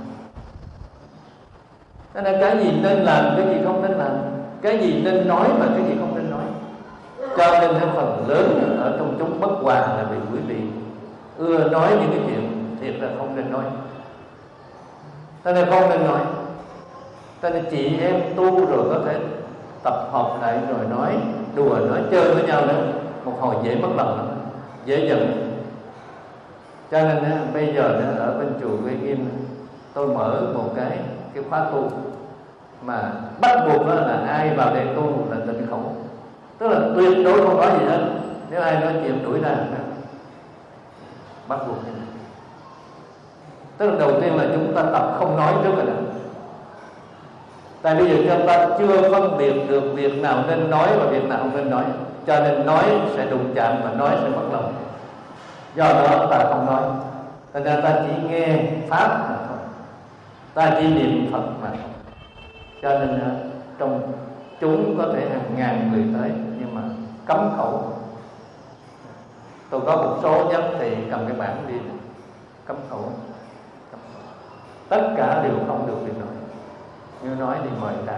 [SPEAKER 2] Cho nên cái gì nên làm, cái gì không nên làm, cái gì nên nói và cái gì không nên nói. Cho nên cái phần lớn ở trong chúng bất hòa là vì quý vị ưa nói những cái chuyện thiệt là không nên nói. Cho nên không nên nói. Cho nên chị em tu rồi có thể tập hợp lại rồi nói đùa, nói chơi với nhau nữa, một hồi dễ mất lòng lắm, dễ giận. Cho nên bây giờ ở bên chùa Quê Kim tôi mở một cái cái khóa tu mà bắt buộc là ai vào đây tu là tịnh khẩu, tức là tuyệt đối không có gì hết. Nếu ai nói chuyện đuổi ra, bắt buộc như này. Tức là đầu tiên là chúng ta tập không nói trước rồi đó. Tại bây giờ chúng ta chưa phân biệt được việc nào nên nói và việc nào không nên nói, cho nên nói sẽ đụng chạm và nói sẽ mất lòng. Do đó ta không nói. Thành ra ta chỉ nghe pháp mà thôi, ta chỉ niệm Phật mà thôi. Cho nên trong chúng có thể hàng ngàn người tới, nhưng mà cấm khẩu. Tôi có một số nhất thì cầm cái bảng đi cấm khẩu, cấm khẩu. Tất cả đều không được việc nói. Nếu nói thì mời ta.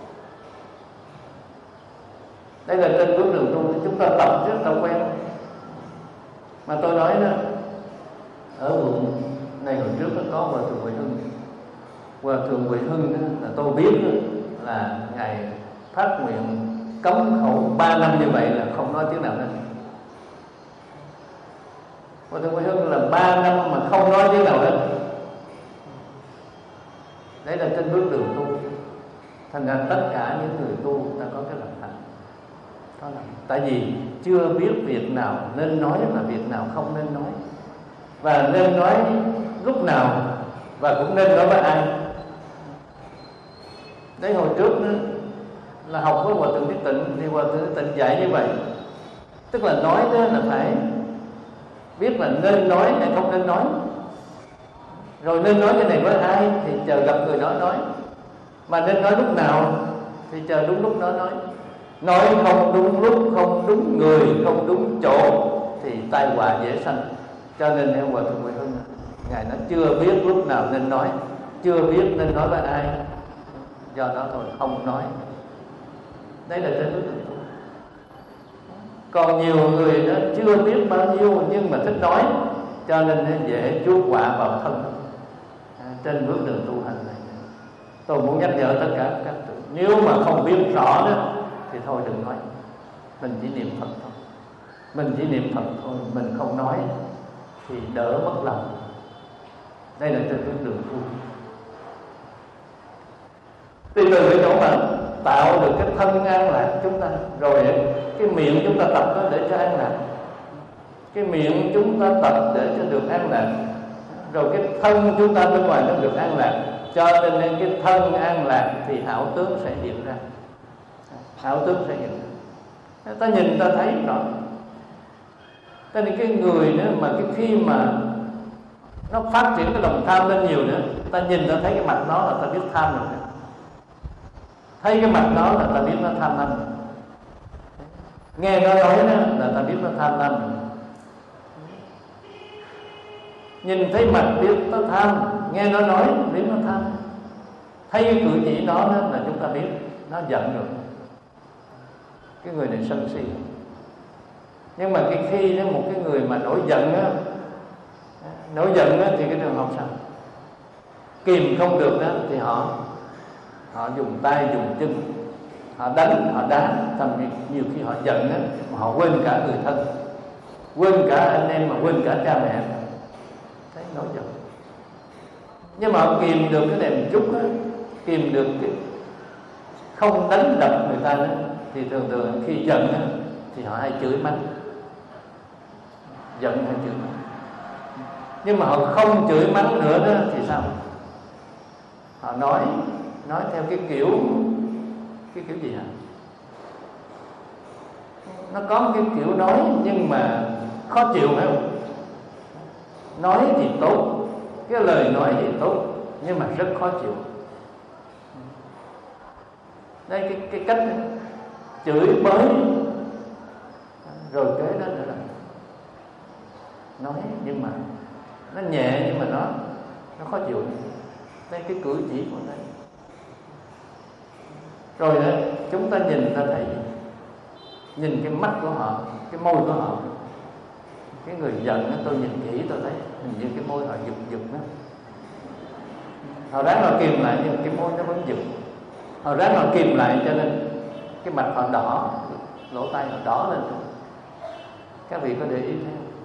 [SPEAKER 2] Đây là trên bước đường tu, chúng ta tập rất là quen. Mà tôi nói đó, ở vùng này hồi trước có Hòa Thượng Huệ Hưng. Hòa Thượng Huệ Hưng đó, là tôi biết đó, là Ngài phát nguyện cấm khẩu ba năm như vậy là không nói tiếng nào hết. Hòa Thượng Huệ Hưng là ba năm mà không nói tiếng nào hết. Đấy là trên bước đường tu. Thành ra tất cả những người tu ta có cái lập hạnh. Đó là tại vì chưa biết việc nào nên nói và việc nào không nên nói, và nên nói lúc nào và cũng nên nói với ai. Đấy hồi trước đó, là học với Hòa Thượng Thích Tịnh thì Hòa Thượng Thích Tịnh dạy như vậy. Tức là nói đó là phải biết là nên nói hay không nên nói, rồi nên nói cái này với ai thì chờ gặp người đó nói, mà nên nói lúc nào thì chờ đúng lúc đó nói. Nói không đúng lúc, không đúng người, không đúng chỗ thì tai họa dễ sanh. Cho nên theo Hòa Thượng Huệ Hưng, Ngài nó chưa biết lúc nào nên nói, chưa biết nên nói với ai, do đó thôi không nói. Đấy là trên bước đường tu. Còn nhiều người đó chưa biết bao nhiêu nhưng mà thích nói, cho nên nó dễ chuốc họa vào thân. À, trên bước đường tu hành này tôi muốn nhắc nhở tất cả các vị, nếu mà không biết rõ đó thì thôi đừng nói. Mình chỉ niệm Phật thôi, mình chỉ niệm Phật thôi, mình không nói thì đỡ mất lòng. Đây là trên bước đường tu. Thì từ cái chỗ mà tạo được cái thân an lạc chúng ta, rồi cái miệng chúng ta tập nó để cho an lạc, cái miệng chúng ta tập để cho được an lạc, rồi cái thân chúng ta bên ngoài nó được an lạc. Cho nên cái thân an lạc thì hảo tướng sẽ hiện ra, hảo tướng sẽ hiện ra. Ta nhìn ta thấy rõ. Cho nên cái người nữa mà cái khi mà nó phát triển cái lòng tham lên nhiều nữa, ta nhìn ta thấy cái mặt nó là ta biết tham rồi. Thấy cái mặt nó là ta biết nó tham lam. Nghe nó nói đó là ta biết nó tham lam. Nhìn thấy mặt biết nó tham, nghe nó nói biết nó tham. Thấy cái cử chỉ nó đó là chúng ta biết nó giận rồi. Cái người này sân si. Nhưng mà cái khi đó một cái người mà nổi giận á, nổi giận á thì cái trường hợp sao? Kìm không được đó thì họ họ dùng tay dùng chân, họ đánh họ đá, thậm chí nhiều khi họ giận á mà họ quên cả người thân, quên cả anh em, mà quên cả cha mẹ. Thấy nổi giận. Nhưng mà họ kìm được cái đèn chút á, kìm được cái không đánh đập người ta đó, thì thường thường khi giận á thì họ hay chửi mắng, giận hay chửi mắng. Nhưng mà họ không chửi mắng nữa đó thì sao? Họ nói nói theo cái kiểu cái kiểu gì hả? Nó có cái kiểu nói nhưng mà khó chịu, phải không? Nói thì tốt, cái lời nói thì tốt, nhưng mà rất khó chịu. Đây cái cái cách chửi bới, rồi kế đó nữa là nói nhưng mà nó nhẹ, nhưng mà nó nó khó chịu. Đây cái cử chỉ của nó. Rồi đó chúng ta nhìn ta thấy, nhìn cái mắt của họ, cái môi của họ. Cái người giận đó, tôi nhìn kỹ tôi thấy hình như cái môi họ giật giật đó. Họ ráng họ kìm lại nhưng cái môi nó vẫn giật. Họ ráng họ kìm lại cho nên cái mặt họ đỏ, lỗ tai họ đỏ lên. Các vị có để ý thấy không?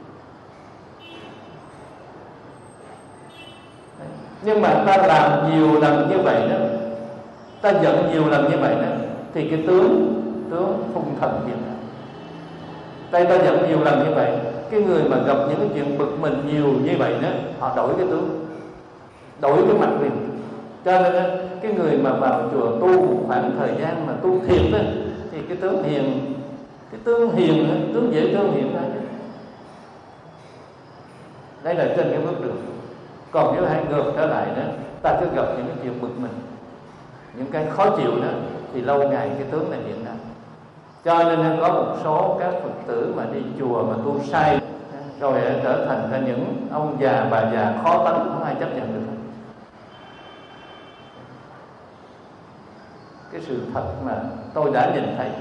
[SPEAKER 2] Đấy. Nhưng mà ta làm nhiều lần như vậy đó, ta giận nhiều lần như vậy đó, thì cái tướng tướng hung thần hiện ra. Đây ta giận nhiều lần như vậy, cái người mà gặp những cái chuyện bực mình nhiều như vậy đó, họ đổi cái tướng, đổi cái mặt liền. Cho nên đó, cái người mà vào chùa tu một khoảng thời gian mà tu thiệt đó, thì cái tướng hiền, cái tướng hiền, tướng dễ thương hiện ra chứ. Đây là trên cái bước đường. Còn nếu hai ngược trở lại đó, ta cứ gặp những cái chuyện bực mình, những cái khó chịu đó, thì lâu ngày cái tướng này hiện ra. Cho nên có một số các Phật tử mà đi chùa mà tu sai, rồi trở thành ra những ông già bà già khó tánh, không ai chấp nhận được. Cái sự thật mà tôi đã nhìn thấy.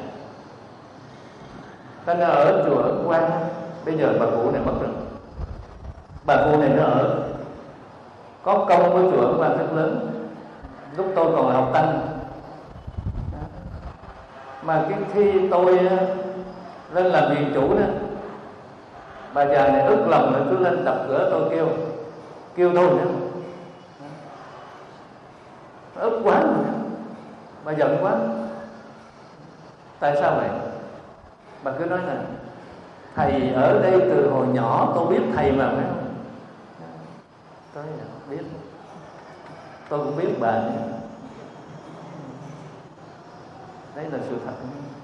[SPEAKER 2] Ta nó ở chùa ở Quan, bây giờ bà cụ này mất rồi. Bà cụ này nó ở có công với chùa ở Quan rất lớn. Lúc tôi còn là học tăng, mà cái khi tôi lên làm viện chủ đó, bà già này ức lòng rồi cứ lên đập cửa tôi kêu kêu tôi nữa, ức quá rồi, bà giận quá. Tại sao vậy? Bà cứ nói là thầy ở đây từ hồi nhỏ tôi biết thầy mà, phải không? Tôi biết, tôi cũng biết bà nữa. Đấy là sự thật.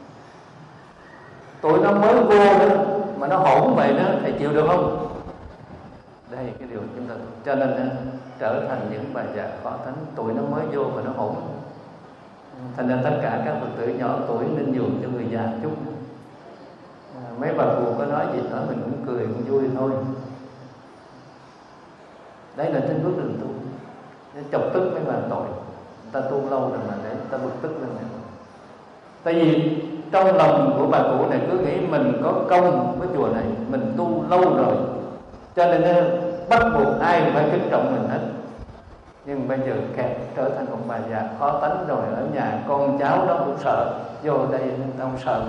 [SPEAKER 2] Tụi nó mới vô đó mà nó hỗn vậy đó, thầy chịu được không? Đây cái điều chúng ta, cho nên đó, trở thành những bà già khó tánh. Tụi nó mới vô mà nó hỗn. Thành ra tất cả các Phật tử nhỏ tuổi nên nhường cho người già chút. À, mấy bà cụ có nói gì đó mình cũng cười cũng vui thôi. Đấy là trên bước đường tu. Chọc tức mới là tội. Người ta tu lâu rồi mà để người ta bực tức lên này. Tại vì trong lòng của bà cụ này cứ nghĩ mình có công với chùa này, mình tu lâu rồi, cho nên bắt buộc ai cũng phải kính trọng mình hết. Nhưng bây giờ kẹt trở thành một bà già khó tánh rồi, ở nhà con cháu đó cũng sợ, vô đây tao không sợ.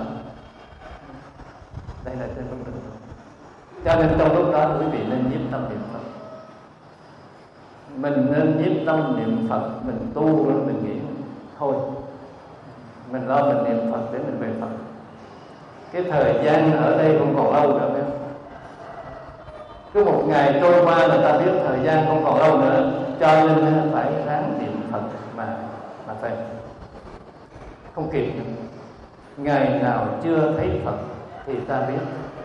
[SPEAKER 2] Đây là trên vấn đề. Cho nên trong lúc đó quý vị nên nhiếp tâm niệm Phật. Mình nên nhiếp tâm niệm Phật, mình tu rồi mình nghĩ thôi mình lo mình niệm Phật để mình về Phật. Cái thời gian ở đây không còn lâu nữa, phải không? Cứ một ngày trôi qua người ta biết thời gian không còn lâu nữa, cho nên phải ráng niệm Phật mà mà về. Không kịp nữa. Ngày nào chưa thấy Phật thì ta biết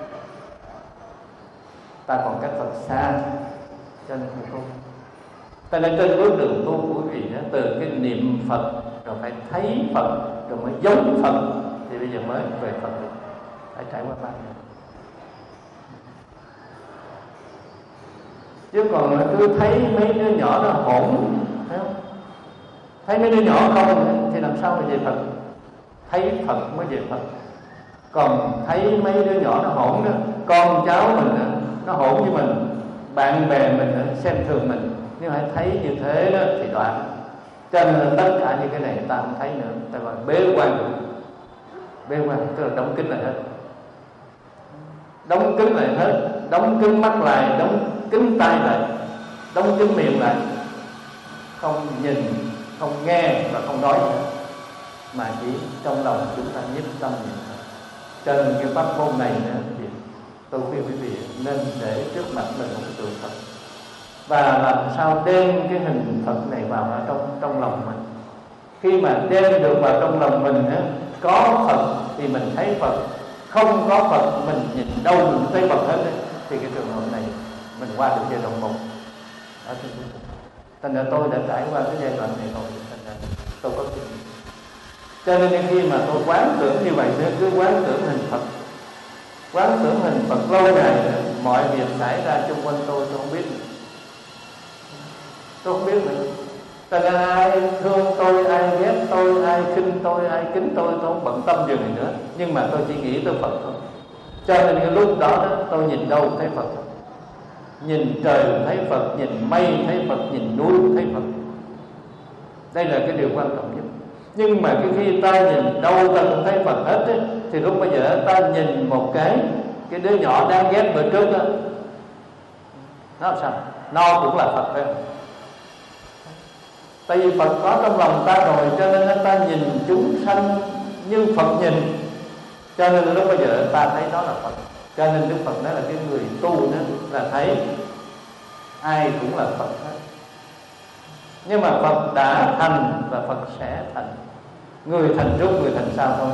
[SPEAKER 2] ta còn cách Phật xa, cho nên không tu. Cho nên trên bước đường tu của quý vị đó, từ cái niệm Phật rồi phải thấy Phật rồi mới giống Phật thì bây giờ mới về Phật được. Phải trải qua ba ngày. Chứ còn cứ thấy mấy đứa nhỏ nó hỗn, thấy không? Thấy mấy đứa nhỏ không thì làm sao mà về Phật? Thấy Phật mới về Phật. Còn thấy mấy đứa nhỏ nó hỗn đó, con cháu mình đó, nó hỗn với mình, bạn bè mình đó, xem thường mình, nếu hãy thấy như thế đó thì đoạn. Cho nên tất cả những cái này ta không thấy nữa, ta gọi bế quan. Bế quan tức là đóng kín lại hết, đóng kín lại hết, đóng kín mắt lại, đóng kín tai lại, đóng kín miệng lại, không nhìn, không nghe và không nói nữa, mà chỉ trong lòng chúng ta nhiếp tâm niệm. Cho nên cái pháp môn này nữa thì tôi khuyên quý vị nên để trước mặt mình một cái tượng Phật, và làm sao đem cái hình Phật này vào ở trong trong lòng mình. Khi mà đem được vào trong lòng mình á, có Phật thì mình thấy Phật, không có Phật mình nhìn đâu mình thấy Phật hết ấy. Thì cái trường hợp này mình qua được giai đoạn một ở trên thế. Thành ra tôi đã trải qua cái giai đoạn này rồi, thành ra tôi có kinh nghiệm. Cho nên khi mà tôi quán tưởng như vậy, nếu cứ quán tưởng hình Phật, quán tưởng hình Phật lâu ngày nữa, mọi việc xảy ra xung quanh tôi tôi không biết nữa. Tôi không biết nữa. Cho nên ai thương tôi, ai ghét tôi, ai khinh tôi, ai kính tôi, tôi không bận tâm điều này nữa. Nhưng mà tôi chỉ nghĩ tới Phật thôi. Cho nên cái lúc đó, đó tôi nhìn đâu thấy Phật. Nhìn trời thấy Phật, nhìn mây thấy Phật, nhìn núi thấy Phật. Đây là cái điều quan trọng nhất. Nhưng mà cái khi ta nhìn đâu ta cũng thấy Phật hết ấy, thì lúc bây giờ ta nhìn một cái cái đứa nhỏ đang ghét bữa trước đó, nó làm sao? Nó cũng là Phật đấy. Tại vì Phật có trong lòng ta rồi, cho nên ta nhìn chúng sanh như Phật nhìn. Cho nên lúc bây giờ ta thấy nó là Phật. Cho nên Đức Phật nói là cái người tu đó là thấy ai cũng là Phật hết. Nhưng mà Phật đã thành và Phật sẽ thành. Người thành trước, người thành sau thôi.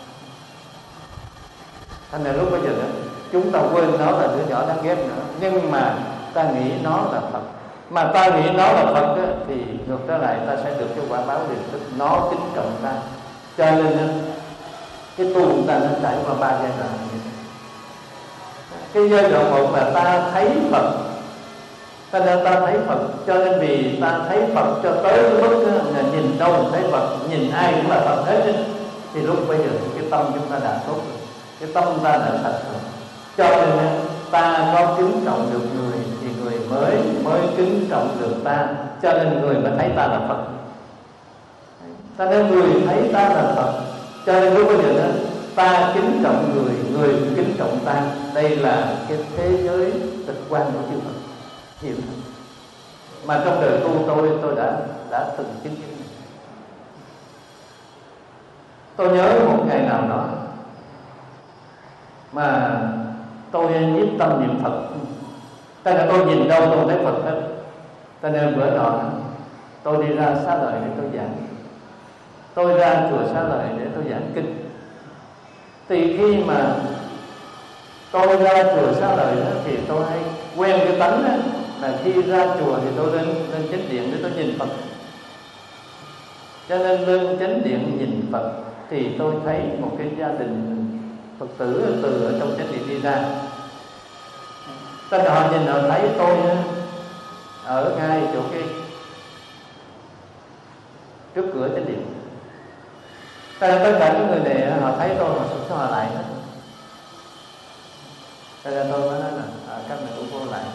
[SPEAKER 2] Thành ra lúc bây giờ đó, chúng ta quên nó là đứa nhỏ đáng ghét nữa, nhưng mà ta nghĩ nó là Phật. Mà ta nghĩ nó là Phật đó, thì ngược trở lại ta sẽ được cái quả báo điều tức nó kính trọng ta. Cho nên cái tu của ta nó trải qua ba giai đoạn. Cái giai đoạn một là ta thấy Phật, ta nên ta thấy Phật. Cho nên vì ta thấy Phật cho tới cái mức là nhìn đâu mình thấy Phật, nhìn ai cũng là Phật hết ấy. Thì lúc bây giờ cái tâm chúng ta đã tốt rồi, cái tâm ta đã sạch rồi. Cho nên ta có kính trọng được người thì người mới mới kính trọng được ta. Cho nên người mới thấy ta là Phật. Cho nên người thấy ta là Phật. Cho nên lúc bây giờ đó, ta kính trọng người, người kính trọng ta. Đây là cái thế giới tịch quan của chư Phật hiện. Mà trong đời tu tôi tôi đã đã từng chứng kiến. Tôi nhớ một ngày nào đó mà tôi nhiếp tâm niệm Phật. Cho nên tôi nhìn đâu tôi thấy Phật hết. Cho nên bữa nọ tôi đi ra Xá Lợi để tôi giảng. Tôi ra chùa Xá Lợi để tôi giảng kinh. Thì khi mà tôi ra chùa Xá Lợi đó, thì tôi hay quen cái tánh đó, là khi ra chùa thì tôi lên lên chánh điện để tôi nhìn Phật. Cho nên lên chánh điện nhìn Phật thì tôi thấy một cái gia đình Phật tử từ ở trong chánh điện đi ra. Cho nên họ nhìn họ thấy tôi ở ngay chỗ cái trước cửa chánh điện. Cho nên tất cả những người này họ thấy tôi họ sụp họ lại hết. Cho nên tôi mới nói là à, các mẹ của cô lại.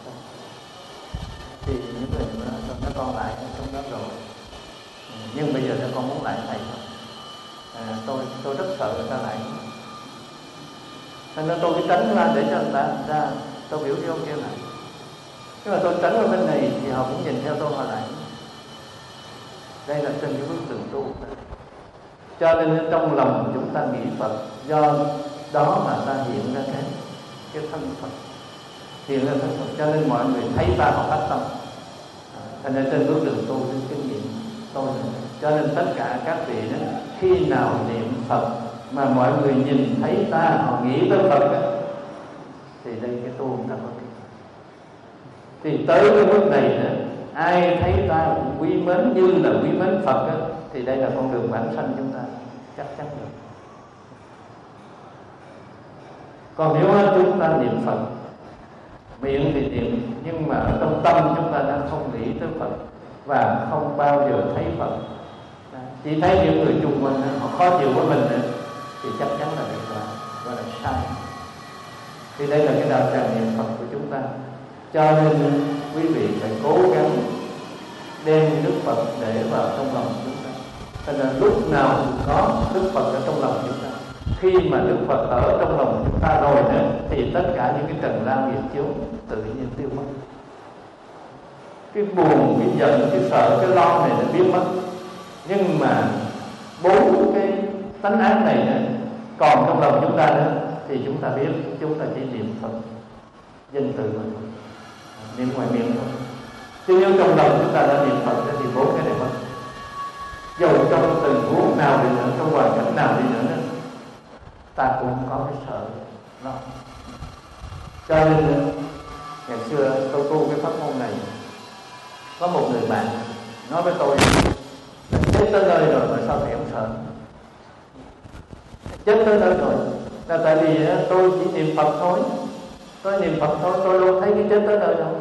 [SPEAKER 2] Thì những người mà nó con lại trong đó rồi. Nhưng bây giờ các con muốn lại thầy thôi. À, tôi tôi rất sợ người ta lại. Cho nên tôi cứ tránh ra để cho người ta ra, tôi biểu với ông kia lại. Nhưng mà tôi tránh ở bên này thì họ cũng nhìn theo tôi họ lại. Đây là trên cái bước đường tu. Cho nên trong lòng chúng ta nghĩ Phật, do đó mà ta hiện ra cái cái thân Phật, hiện ra thân Phật. Cho nên mọi người thấy ta họ phát tâm. Thành ra trên bước đường tu cái kinh nghiệm tôi này. Cho nên tất cả các vị đó, khi nào niệm Phật mà mọi người nhìn thấy ta họ nghĩ tới Phật đó, thì đây cái tu người ta có kinh. Thì tới cái bước này nữa, ai thấy ta cũng quý mến như là quý mến Phật đó, thì đây là con đường vãng sanh chúng ta chắc chắn được. Còn nếu chúng ta niệm Phật, miệng thì niệm nhưng mà trong tâm chúng ta đã không nghĩ tới Phật và không bao giờ thấy Phật, chỉ thấy những người chung quanh họ khó chịu với mình nữa, thì chắc chắn là việc là gọi là sai. Thì đây là cái đạo tràng niệm Phật của chúng ta. Cho nên quý vị phải cố gắng đem Đức Phật để vào trong lòng chúng ta. Cho nên lúc nào cũng có Đức Phật ở trong lòng chúng ta. Khi mà Đức Phật ở trong lòng chúng ta rồi nữa, thì tất cả những cái trần lao nghiệp chướng tự nhiên tiêu mất. Cái buồn, cái giận, cái sợ, cái lo này nó biến mất. Nhưng mà bốn cái tánh ác này nữa còn trong lòng chúng ta nữa, thì chúng ta biết chúng ta chỉ niệm Phật danh từ mà thôi, niệm ngoài miệng thôi. Chứ nếu trong lòng chúng ta đã niệm Phật thì bốn cái này mất. Dầu trong tình huống nào đi nữa, trong hoàn cảnh nào đi nữa, ta cũng có cái sợ đó. Cho nên ngày xưa tôi tu cái pháp môn này, có một người bạn nói với tôi: chết tới nơi rồi mà sao thầy không sợ? Chết tới nơi rồi là tại vì tôi chỉ niệm Phật thôi, tôi niệm Phật thôi, tôi đâu thấy cái chết tới nơi đâu.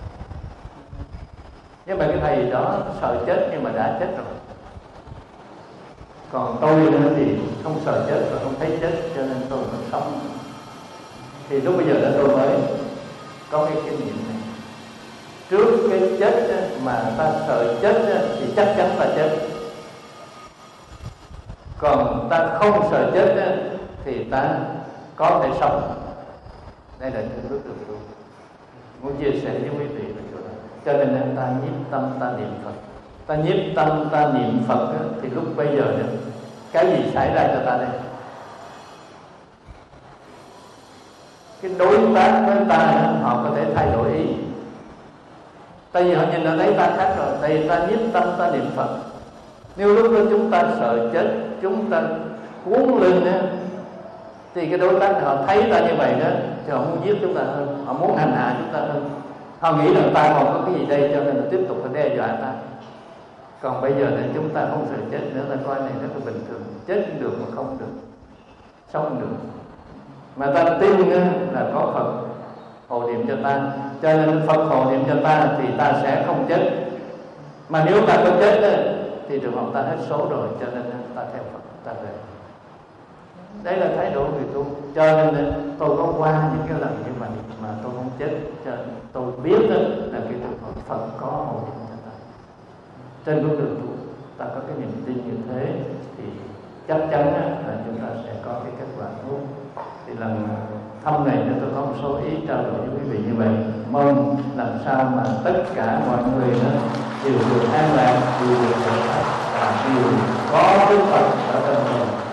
[SPEAKER 2] Nhưng mà cái thầy đó sợ chết nhưng mà đã chết rồi. Còn tôi nữa thì không sợ chết và không thấy chết, cho nên tôi vẫn sống. Thì lúc bây giờ là tôi mới có cái kinh nghiệm này. Trước cái chết mà ta sợ chết thì chắc chắn là chết. Còn ta không sợ chết thì ta có thể sống. Đây là cái bước đường tu. Muốn chia sẻ với quý vị về chỗ đó. Cho nên ta nhiếp tâm ta niệm Phật. Ta nhiếp tâm ta niệm Phật thì lúc bây giờ nữa, cái gì xảy ra cho ta đây? Cái đối tác với ta họ có thể thay đổi ý. Tại vì họ nhìn là thấy ta khác rồi. Tại vì ta nhiếp tâm ta niệm Phật. Nếu lúc đó chúng ta sợ chết, chúng ta cuốn lên nữa, thì cái đối tác họ thấy ta như vậy đó, thì họ muốn giết chúng ta hơn, họ muốn hành hạ chúng ta hơn. Họ nghĩ rằng ta còn có cái gì đây, cho nên là tiếp tục phải đe dọa ta. Còn bây giờ thì chúng ta không sợ chết nữa, ta coi này rất là bình thường. Chết được mà không được, sống được. Mà ta tin là có Phật hộ niệm cho ta, cho nên Phật hộ niệm cho ta thì ta sẽ không chết. Mà nếu ta có chết thì trường hợp ta hết số rồi, cho nên ta theo Phật, ta về. Đấy là thái độ người tu. Cho nên tôi có qua những cái lần như vậy mà tôi không chết, cho nên tôi biết là cái trường hợp Phật có hộ niệm cho ta. Trên bước đường tu ta có cái niềm tin như thế thì chắc chắn là chúng ta sẽ có cái kết quả tốt. Thì lần thăm này tôi có một số ý trao đổi với quý vị như vậy. Mong làm sao mà tất cả mọi người đó đều được an lạc, đều được hạnh phúc và đều có Đức Phật ở trong mình.